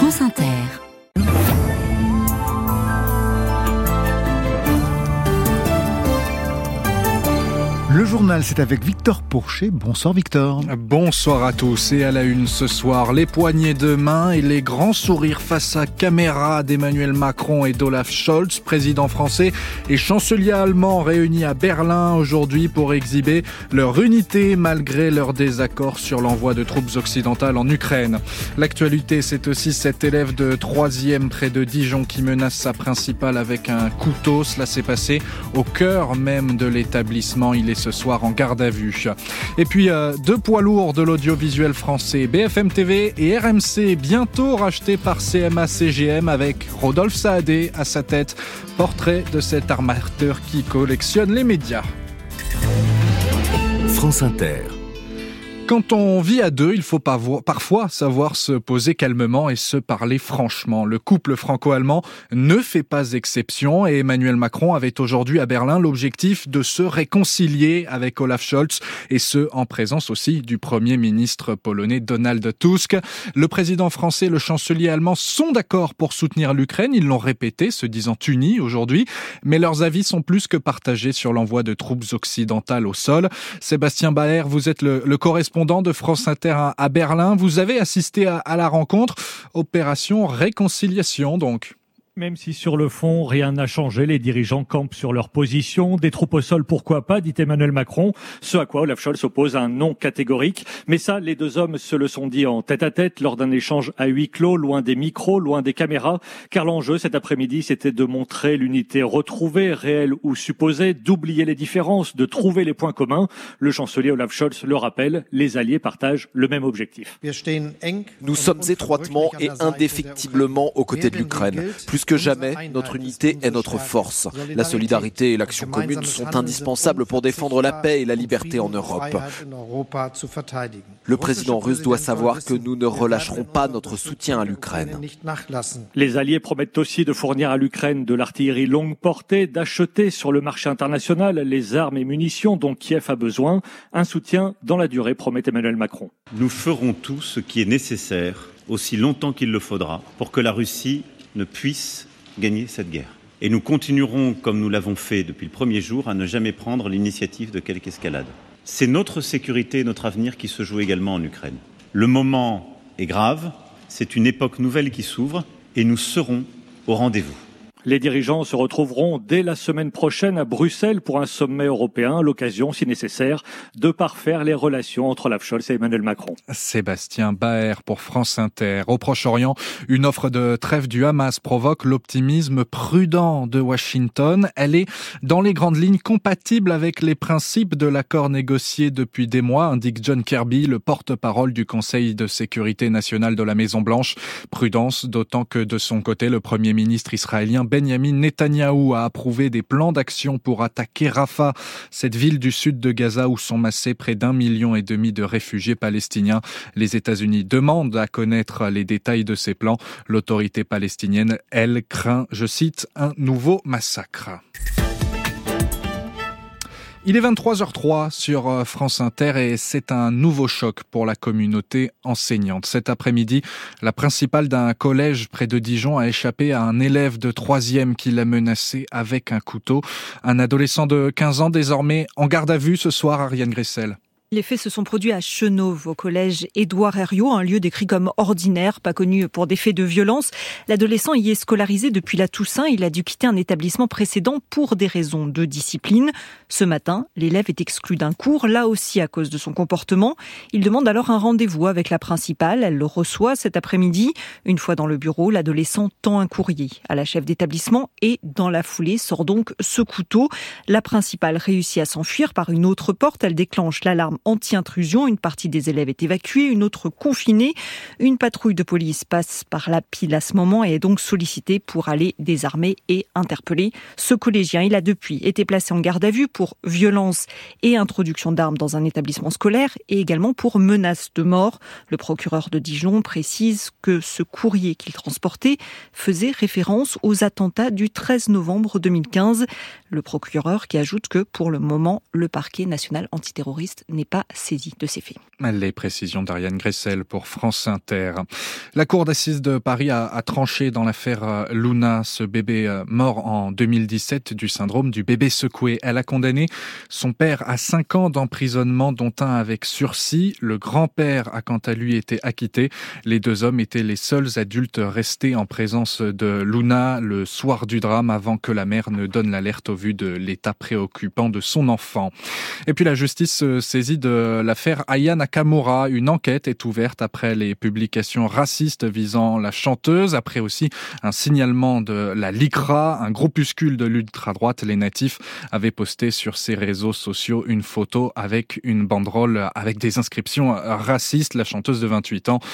France Inter. Le journal, c'est avec Victor Pourchet. Bonsoir Victor. Bonsoir à tous. Et à la une ce soir, les poignées de main et les grands sourires face à caméra d'Emmanuel Macron et d'Olaf Scholz, président français et chancelier allemand réunis à Berlin aujourd'hui pour exhiber leur unité malgré leur désaccord sur l'envoi de troupes occidentales en Ukraine. L'actualité, c'est aussi cet élève de 3e près de Dijon qui menace sa principale avec un couteau. Cela s'est passé au cœur même de l'établissement. Il est ce soir en garde à vue. Et puis, deux poids lourds de l'audiovisuel français, BFM TV et RMC, bientôt rachetés par CMA-CGM avec Rodolphe Saadé à sa tête. Portrait de cet armateur qui collectionne les médias. France Inter. Quand on vit à deux, il faut parfois savoir se poser calmement et se parler franchement. Le couple franco-allemand ne fait pas exception et Emmanuel Macron avait aujourd'hui à Berlin l'objectif de se réconcilier avec Olaf Scholz et ce, en présence aussi du Premier ministre polonais Donald Tusk. Le président français et le chancelier allemand sont d'accord pour soutenir l'Ukraine. Ils l'ont répété, se disant unis aujourd'hui. Mais leurs avis sont plus que partagés sur l'envoi de troupes occidentales au sol. Sébastien Baer, vous êtes le correspondant de France Inter à Berlin. Vous avez assisté à la rencontre. Opération réconciliation, donc. Même si sur le fond, rien n'a changé, les dirigeants campent sur leur position. Des troupes au sol, pourquoi pas, dit Emmanuel Macron. Ce à quoi Olaf Scholz oppose un non catégorique. Mais ça, les deux hommes se le sont dit en tête-à-tête lors d'un échange à huis clos, loin des micros, loin des caméras. Car l'enjeu cet après-midi, c'était de montrer l'unité retrouvée, réelle ou supposée, d'oublier les différences, de trouver les points communs. Le chancelier Olaf Scholz le rappelle, les alliés partagent le même objectif. Nous sommes étroitement et indéfectiblement aux côtés de l'Ukraine. Plus que jamais, notre unité est notre force. La solidarité et l'action commune sont indispensables pour défendre la paix et la liberté en Europe. Le président russe doit savoir que nous ne relâcherons pas notre soutien à l'Ukraine. Les alliés promettent aussi de fournir à l'Ukraine de l'artillerie longue portée, d'acheter sur le marché international les armes et munitions dont Kiev a besoin. Un soutien dans la durée, promet Emmanuel Macron. Nous ferons tout ce qui est nécessaire, aussi longtemps qu'il le faudra, pour que la Russie ne puisse gagner cette guerre. Et nous continuerons, comme nous l'avons fait depuis le premier jour, à ne jamais prendre l'initiative de quelque escalade. C'est notre sécurité et notre avenir qui se jouent également en Ukraine. Le moment est grave, c'est une époque nouvelle qui s'ouvre et nous serons au rendez-vous. Les dirigeants se retrouveront dès la semaine prochaine à Bruxelles pour un sommet européen, l'occasion, si nécessaire, de parfaire les relations entre Olaf Scholz et Emmanuel Macron. Sébastien Baer pour France Inter. Au Proche-Orient, une offre de trêve du Hamas provoque l'optimisme prudent de Washington. Elle est, dans les grandes lignes, compatible avec les principes de l'accord négocié depuis des mois, indique John Kirby, le porte-parole du Conseil de sécurité nationale de la Maison-Blanche. Prudence, d'autant que de son côté, le Premier ministre israélien Benjamin Netanyahou a approuvé des plans d'action pour attaquer Rafah, cette ville du sud de Gaza où sont massés près d'1,5 million de réfugiés palestiniens. Les États-Unis demandent à connaître les détails de ces plans. L'autorité palestinienne, elle, craint, je cite, un nouveau massacre. Il est 23h03 sur France Inter et c'est un nouveau choc pour la communauté enseignante. Cet après-midi, la principale d'un collège près de Dijon a échappé à un élève de 3e qui l'a menacé avec un couteau. Un adolescent de 15 ans désormais en garde à vue ce soir, Ariane Gressel. Les faits se sont produits à Chenauve, au collège Édouard Herriot, un lieu décrit comme ordinaire, pas connu pour des faits de violence. L'adolescent y est scolarisé depuis la Toussaint. Il a dû quitter un établissement précédent pour des raisons de discipline. Ce matin, l'élève est exclu d'un cours, là aussi à cause de son comportement. Il demande alors un rendez-vous avec la principale. Elle le reçoit cet après-midi. Une fois dans le bureau, l'adolescent tend un courrier à la chef d'établissement et, dans la foulée, sort donc ce couteau. La principale réussit à s'enfuir par une autre porte. Elle déclenche l'alarme anti-intrusion. Une partie des élèves est évacuée, une autre confinée. Une patrouille de police passe par la pile à ce moment et est donc sollicitée pour aller désarmer et interpeller ce collégien. Il a depuis été placé en garde à vue pour violence et introduction d'armes dans un établissement scolaire et également pour menace de mort. Le procureur de Dijon précise que ce courrier qu'il transportait faisait référence aux attentats du 13 novembre 2015. Le procureur qui ajoute que pour le moment, le parquet national antiterroriste n'est n'est pas saisi de ces faits. Les précisions d'Ariane Gressel pour France Inter. La cour d'assises de Paris a tranché dans l'affaire Luna, ce bébé mort en 2017 du syndrome du bébé secoué. Elle a condamné son père à 5 ans d'emprisonnement, dont un avec sursis. Le grand-père a quant à lui été acquitté. Les 2 hommes étaient les seuls adultes restés en présence de Luna le soir du drame, avant que la mère ne donne l'alerte au vu de l'état préoccupant de son enfant. Et puis la justice se saisit de l'affaire Aya Nakamura. Une enquête est ouverte après les publications racistes visant la chanteuse, après aussi un signalement de la LICRA, un groupuscule de l'ultra-droite. Les natifs avaient posté sur ses réseaux sociaux une photo avec une banderole avec des inscriptions racistes. La chanteuse de 28 ans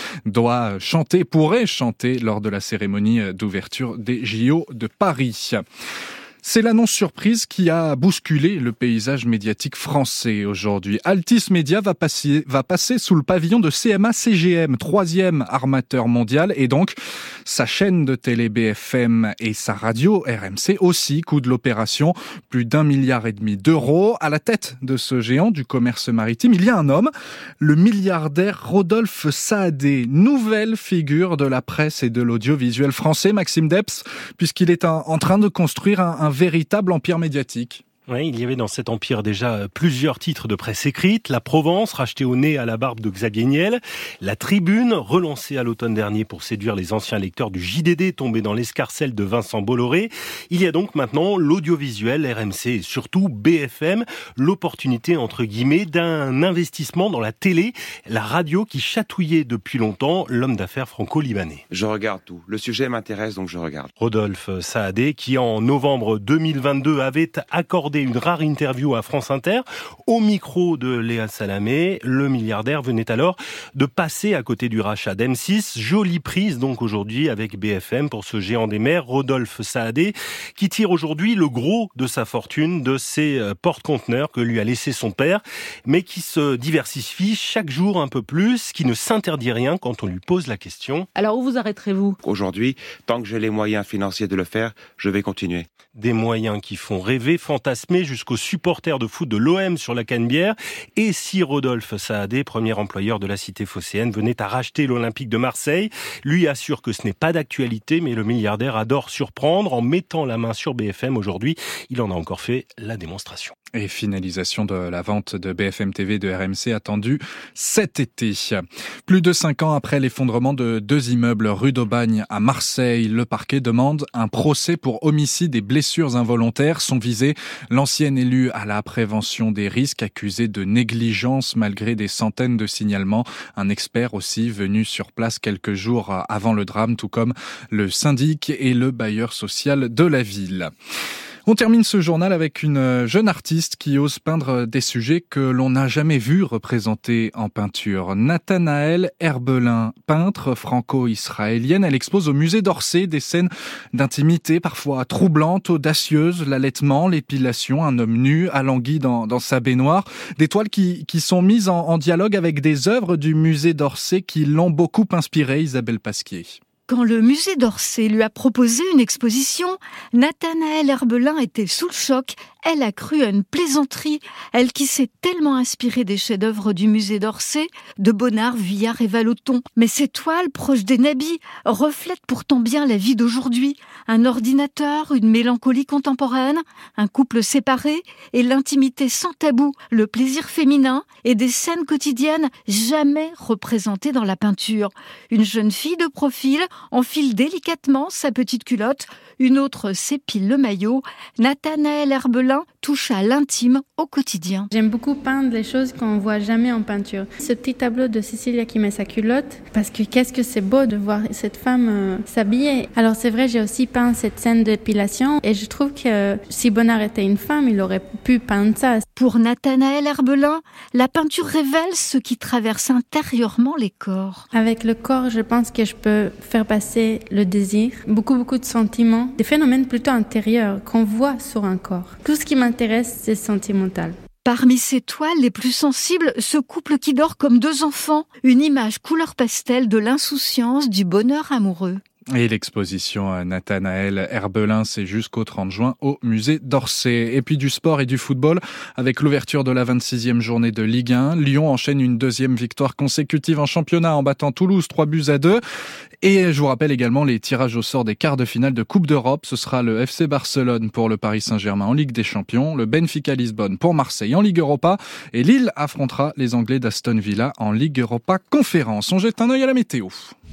pourrait chanter lors de la cérémonie d'ouverture des JO de Paris. C'est l'annonce surprise qui a bousculé le paysage médiatique français aujourd'hui. Altis Media va passer sous le pavillon de CMA-CGM, 3e armateur mondial, et donc sa chaîne de télé BFM et sa radio RMC aussi. Coût de l'opération, plus d'1,5 milliard d'euros. À la tête de ce géant du commerce maritime, il y a un homme, le milliardaire Rodolphe Saadé, nouvelle figure de la presse et de l'audiovisuel français, Maxime Depps, puisqu'il est en train de construire un véritable empire médiatique. Oui, il y avait dans cet empire déjà plusieurs titres de presse écrite. La Provence, rachetée au nez à la barbe de Xavier Niel. La Tribune, relancée à l'automne dernier pour séduire les anciens lecteurs du JDD tombés dans l'escarcelle de Vincent Bolloré. Il y a donc maintenant l'audiovisuel, RMC et surtout BFM. L'opportunité, entre guillemets, d'un investissement dans la télé, la radio qui chatouillait depuis longtemps l'homme d'affaires franco-libanais. Je regarde tout. Le sujet m'intéresse, donc je regarde. Rodolphe Saadé, qui en novembre 2022 avait accordé une rare interview à France Inter. Au micro de Léa Salamé, le milliardaire venait alors de passer à côté du rachat d'M6. Jolie prise donc aujourd'hui avec BFM pour ce géant des mers, Rodolphe Saadé, qui tire aujourd'hui le gros de sa fortune de ses porte-conteneurs que lui a laissé son père, mais qui se diversifie chaque jour un peu plus, qui ne s'interdit rien quand on lui pose la question. Alors où vous arrêterez-vous ? Aujourd'hui, tant que j'ai les moyens financiers de le faire, je vais continuer. Des moyens qui font rêver, fantasmer jusqu'aux supporters de foot de l'OM sur la Canebière. Et si Rodolphe Saadé, premier employeur de la cité phocéenne, venait à racheter l'Olympique de Marseille, lui assure que ce n'est pas d'actualité, mais le milliardaire adore surprendre en mettant la main sur BFM aujourd'hui. Il en a encore fait la démonstration. Et finalisation de la vente de BFM TV de RMC attendue cet été. Plus de 5 ans après l'effondrement de 2 immeubles rue d'Aubagne à Marseille, le parquet demande un procès pour homicide et blessures involontaires. Sont visés l'ancien élu à la prévention des risques accusé de négligence malgré des centaines de signalements. Un expert aussi venu sur place quelques jours avant le drame, tout comme le syndic et le bailleur social de la ville. On termine ce journal avec une jeune artiste qui ose peindre des sujets que l'on n'a jamais vus représentés en peinture. Nathanaëlle Herbelin, peintre franco-israélienne, elle expose au musée d'Orsay des scènes d'intimité parfois troublantes, audacieuses, l'allaitement, l'épilation, un homme nu alangui dans sa baignoire. Des toiles qui sont mises en dialogue avec des œuvres du musée d'Orsay qui l'ont beaucoup inspirée, Isabelle Pasquier. Quand le musée d'Orsay lui a proposé une exposition, Nathanaëlle Herbelin était sous le choc. Elle a cru à une plaisanterie. Elle qui s'est tellement inspirée des chefs-d'œuvre du musée d'Orsay, de Bonnard, Vuillard et Vallotton. Mais ces toiles, proches des nabis, reflètent pourtant bien la vie d'aujourd'hui. Un ordinateur, une mélancolie contemporaine, un couple séparé et l'intimité sans tabou, le plaisir féminin et des scènes quotidiennes jamais représentées dans la peinture. Une jeune fille de profil enfile délicatement sa petite culotte, une autre s'épile le maillot. Nathanaëlle Herbelin touche à l'intime au quotidien. J'aime beaucoup peindre les choses qu'on ne voit jamais en peinture. Ce petit tableau de Cécilia qui met sa culotte, parce que qu'est-ce que c'est beau de voir cette femme s'habiller. Alors c'est vrai, j'ai aussi peint cette scène d'épilation et je trouve que si Bonnard était une femme, il aurait pu peindre ça. Pour Nathanaëlle Herbelin, la peinture révèle ce qui traverse intérieurement les corps. Avec le corps, je pense que je peux faire passer le désir, beaucoup de sentiments, des phénomènes plutôt intérieurs qu'on voit sur un corps. Tout ce qui m'intéresse, c'est sentimental. Parmi ces toiles les plus sensibles, ce couple qui dort comme 2 enfants, une image couleur pastel de l'insouciance, du bonheur amoureux. Et l'exposition Nathanaël Herbelin, c'est jusqu'au 30 juin au musée d'Orsay. Et puis du sport et du football, avec l'ouverture de la 26e journée de Ligue 1. Lyon enchaîne une deuxième victoire consécutive en championnat en battant Toulouse 3-2. Et je vous rappelle également les tirages au sort des quarts de finale de Coupe d'Europe. Ce sera le FC Barcelone pour le Paris Saint-Germain en Ligue des Champions, le Benfica Lisbonne pour Marseille en Ligue Europa et Lille affrontera les Anglais d'Aston Villa en Ligue Europa Conférence. On jette un œil à la météo.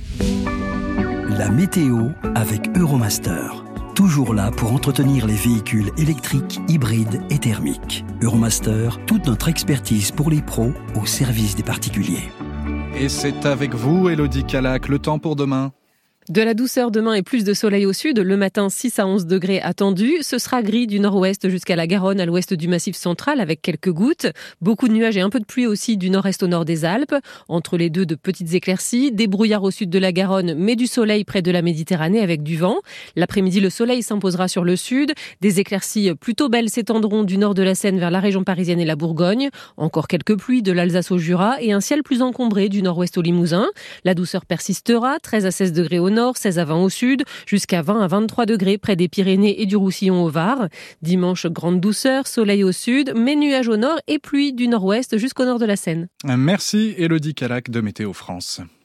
La météo avec Euromaster. Toujours là pour entretenir les véhicules électriques, hybrides et thermiques. Euromaster, toute notre expertise pour les pros au service des particuliers. Et c'est avec vous, Élodie Calac, le temps pour demain. De la douceur demain et plus de soleil au sud. Le matin, 6 à 11 degrés attendus. Ce sera gris du nord-ouest jusqu'à la Garonne, à l'ouest du Massif central, avec quelques gouttes. Beaucoup de nuages et un peu de pluie aussi du nord-est au nord des Alpes. Entre les deux, de petites éclaircies. Des brouillards au sud de la Garonne, mais du soleil près de la Méditerranée avec du vent. L'après-midi, le soleil s'imposera sur le sud. Des éclaircies plutôt belles s'étendront du nord de la Seine vers la région parisienne et la Bourgogne. Encore quelques pluies de l'Alsace au Jura et un ciel plus encombré du nord-ouest au Limousin. La douceur persistera, 13 à 16 degrés au nord, 16 à 20 au sud, jusqu'à 20 à 23 degrés près des Pyrénées et du Roussillon au Var. Dimanche, grande douceur, soleil au sud, mais nuages au nord et pluie du nord-ouest jusqu'au nord de la Seine. Merci Élodie Calac de Météo France.